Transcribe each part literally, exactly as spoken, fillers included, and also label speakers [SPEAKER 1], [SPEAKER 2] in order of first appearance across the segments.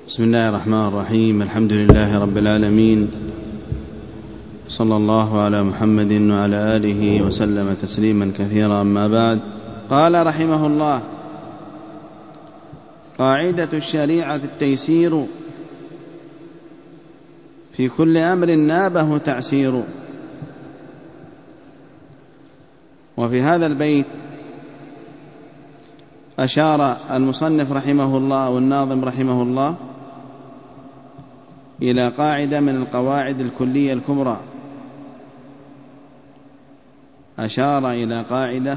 [SPEAKER 1] بسم الله الرحمن الرحيم. الحمد لله رب العالمين، صلى الله على محمد وعلى آله وسلم تسليما كثيرا. أما بعد، قال رحمه الله: قاعدة الشريعة التيسير، في كل أمر نابه تعسير. وفي هذا البيت أشار المصنف رحمه الله والناظم رحمه الله إلى قاعدة من القواعد الكلية الكبرى، أشار إلى قاعدة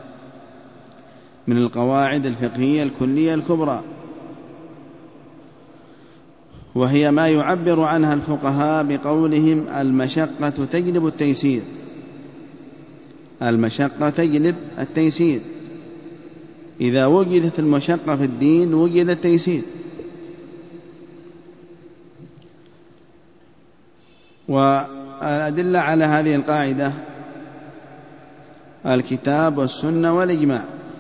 [SPEAKER 1] من القواعد الفقهية الكلية الكبرى، وهي ما يعبر عنها الفقهاء بقولهم: المشقة تجلب التيسير. المشقة تجلب التيسير، إذا وجدت المشقة في الدين وجد التيسير. والأدلة على هذه القاعدة الكتاب والسنة والإجماع.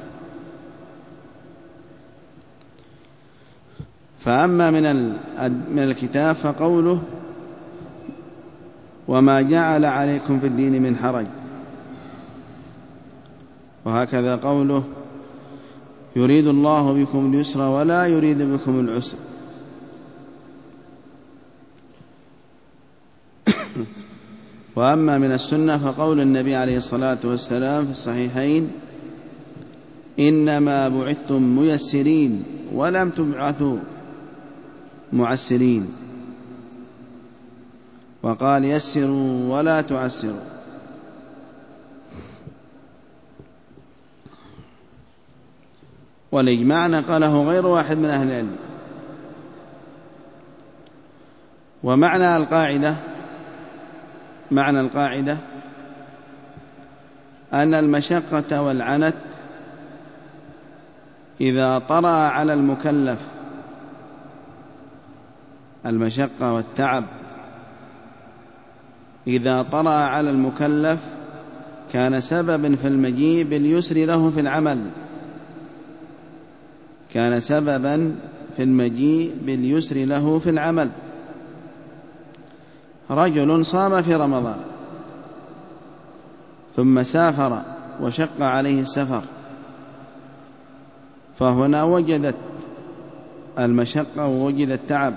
[SPEAKER 1] فأما من من الكتاب فقوله: وما جعل عليكم في الدين من حرج. وهكذا قوله: يريد الله بكم اليسر ولا يريد بكم العسر. وأما من السنة فقول النبي عليه الصلاة والسلام في الصحيحين: إنما بعثتم ميسرين ولم تبعثوا معسرين. وقال: يسروا ولا تعسروا. والإجماع نقله غير واحد من أهل العلم. ومعنى القاعدة معنى القاعدة أن المشقة والعنت إذا طرأ على المكلف، المشقة والتعب إذا طرأ على المكلف كان سببا في المجيء باليسر له في العمل كان سببا في المجيء باليسر له في العمل رجل صام في رمضان ثم سافر وشق عليه السفر، فهنا وجدت المشقة ووجد التعب،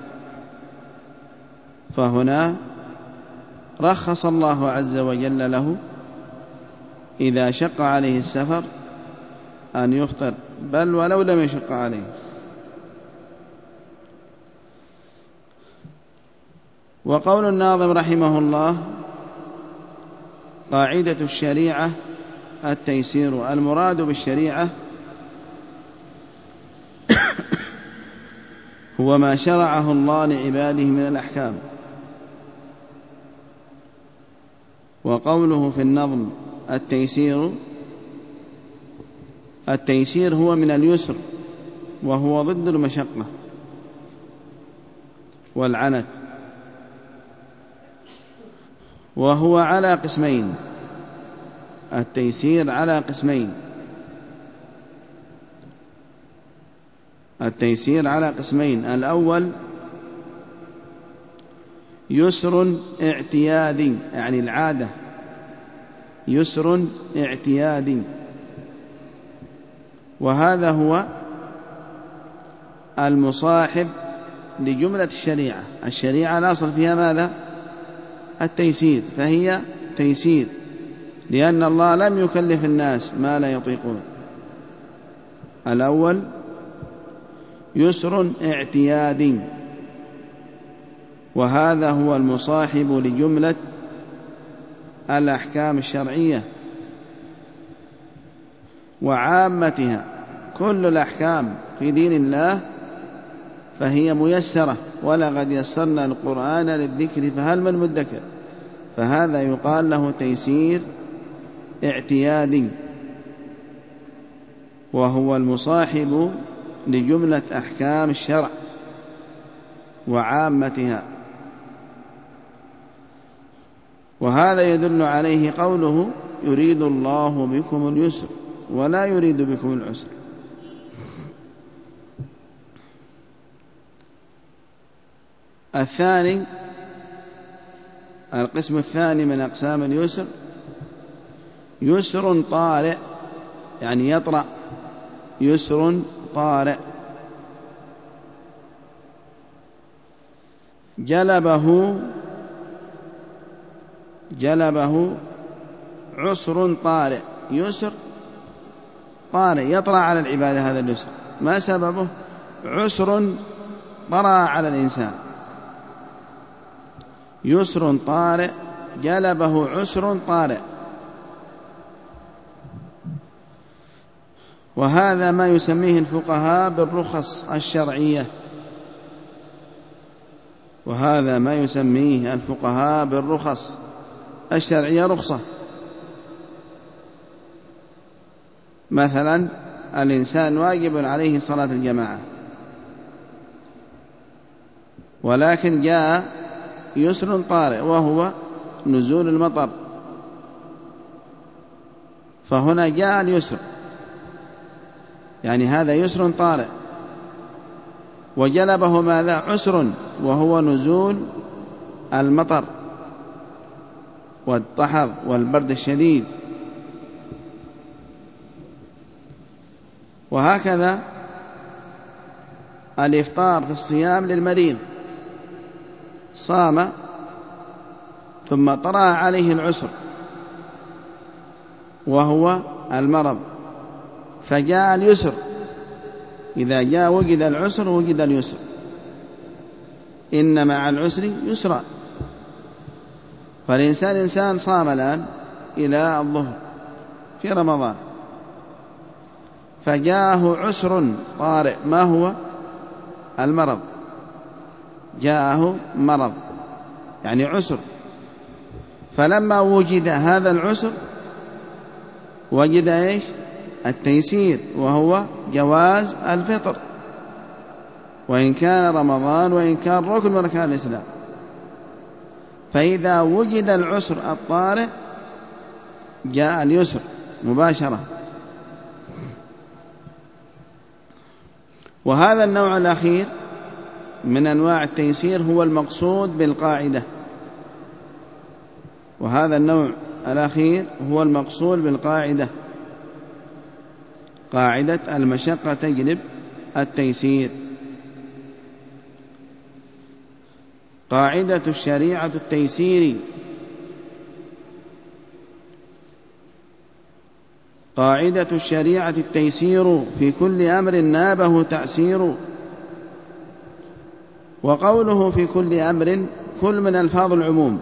[SPEAKER 1] فهنا رخص الله عز وجل له إذا شق عليه السفر أن يفطر، بل ولو لم يشق عليه. وقول الناظم رحمه الله: قاعدة الشريعة التيسير. المراد بالشريعة هو ما شرعه الله لعباده من الأحكام. وقوله في النظم التيسير، التيسير هو من اليسر، وهو ضد المشقة والعنت، وهو على قسمين. التيسير على قسمين التيسير على قسمين الأول يسر اعتيادي، يعني العادة، يسر اعتيادي، وهذا هو المصاحب لجملة الشريعة. الشريعة الأصل فيها ماذا؟ التيسير، فهي تيسير، لأن الله لم يكلف الناس ما لا يطيقون. الأول يسر اعتيادي، وهذا هو المصاحب لجملة الأحكام الشرعية وعامتها. كل الأحكام في دين الله فهي ميسرة، ولقد يسرنا القرآن للذكر فهل من مدكر. فهذا يقال له تيسير اعتيادي، وهو المصاحب لجملة أحكام الشرع وعامتها. وهذا يدل عليه قوله: يريد الله بكم اليسر ولا يريد بكم العسر. الثاني القسم الثاني من أقسام اليسر يسر طارئ، يعني يطرأ، يسر طارئ جلبه جلبه عسر طارئ، يسر طارئ يطرأ على العبادة. هذا اليسر ما سببه؟ عسر طرأ على الإنسان، يسر طارئ جلبه عسر طارئ. وهذا ما يسميه الفقهاء بالرخص الشرعية، وهذا ما يسميه الفقهاء بالرخص الشرعية. رخصة مثلا الإنسان واجب عليه صلاة الجماعة، ولكن جاء يسر طارئ وهو نزول المطر، فهنا جاء اليسر، يعني هذا يسر طارئ، وجلبه ماذا؟ عسر وهو نزول المطر والطحر والبرد الشديد. وهكذا الإفطار في الصيام للمريض، صام ثم طرأ عليه العسر وهو المرض فجاء اليسر، إذا جاء وجد العسر وجد اليسر، إن مع العسر يسرا. فالإنسان إنسان صام الآن إلى الظهر في رمضان، فجاءه عسر طارئ، ما هو؟ المرض، جاءه مرض يعني عسر، فلما وجد هذا العسر وجد إيش؟ التيسير، وهو جواز الفطر، وإن كان رمضان وإن كان ركن من أركان الإسلام. فإذا وجد العسر الطارئ جاء اليسر مباشرة. وهذا النوع الأخير من أنواع التيسير هو المقصود بالقاعدة، وهذا النوع الأخير هو المقصود بالقاعدة، قاعدة المشقة تجلب التيسير. قاعدة الشريعة التيسير، قاعدة الشريعة التيسير في كل أمر نابه تأسير. وقوله في كل أمر كل من ألفاظ العموم،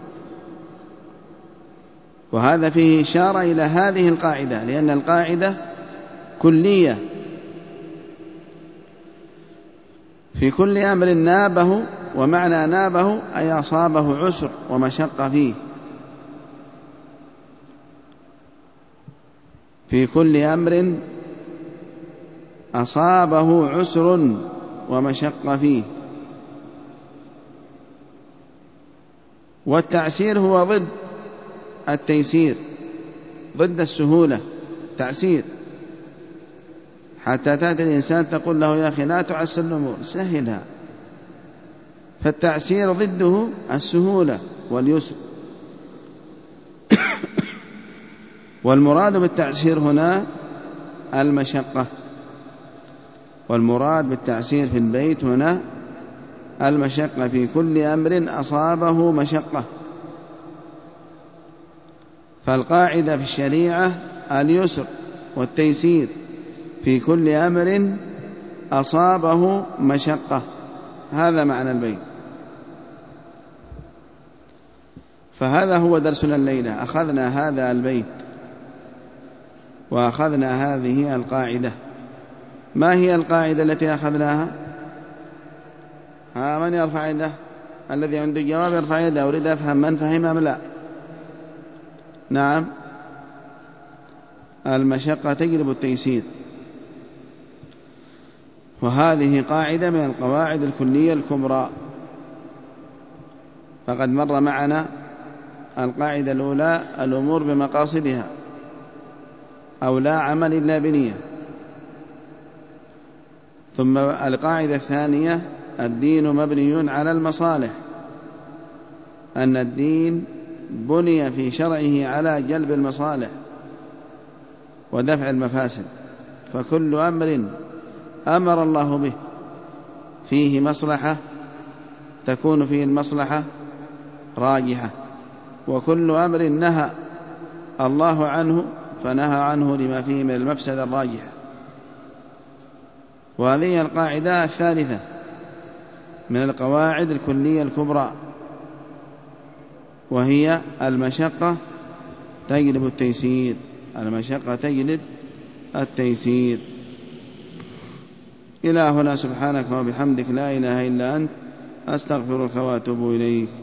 [SPEAKER 1] وهذا فيه إشارة إلى هذه القاعدة، لأن القاعدة كلية. في كل أمر نابه، ومعنى نابه أي أصابه عسر ومشقة فيه. في كل أمر أصابه عسر ومشقة فيه. والتعسير هو ضد التيسير، ضد السهولة، تعسير، حتى تأتي الإنسان تقول له يا أخي لا تعسر الأمور، سهلها. فالتعسير ضده السهولة واليسر. والمراد بالتعسير هنا المشقة، والمراد بالتعسير في البيت هنا المشقة، في كل أمر أصابه مشقة. فالقاعدة في الشريعة اليسر والتيسير في كل أمر أصابه مشقة، هذا معنى البيت. فهذا هو درسنا الليلة، أخذنا هذا البيت وأخذنا هذه القاعدة. ما هي القاعدة التي أخذناها؟ ها، من يرفع يده؟ الذي عنده جواب يرفع يده، أريد أفهم من فهم أم لا. نعم، المشقة تجلب التيسير، وهذه قاعدة من القواعد الكلية الكبرى. فقد مر معنا القاعدة الأولى الأمور بمقاصدها، أو لا عمل إلا بنية. ثم القاعدة الثانية الدين مبني على المصالح، أن الدين بني في شرعه على جلب المصالح ودفع المفاسد، فكل أمر أمر الله به فيه مصلحة تكون فيه المصلحة راجحة، وكل أمر نهى الله عنه فنهى عنه لما فيه من المفسدة الراجحة. وهذه القاعدة الثالثة من القواعد الكلية الكبرى، وهي المشقة تجلب التيسير، المشقة تجلب التيسير. إلى هنا، سبحانك وبحمدك لا إله إلا أنت، أستغفرك وأتوب إليك.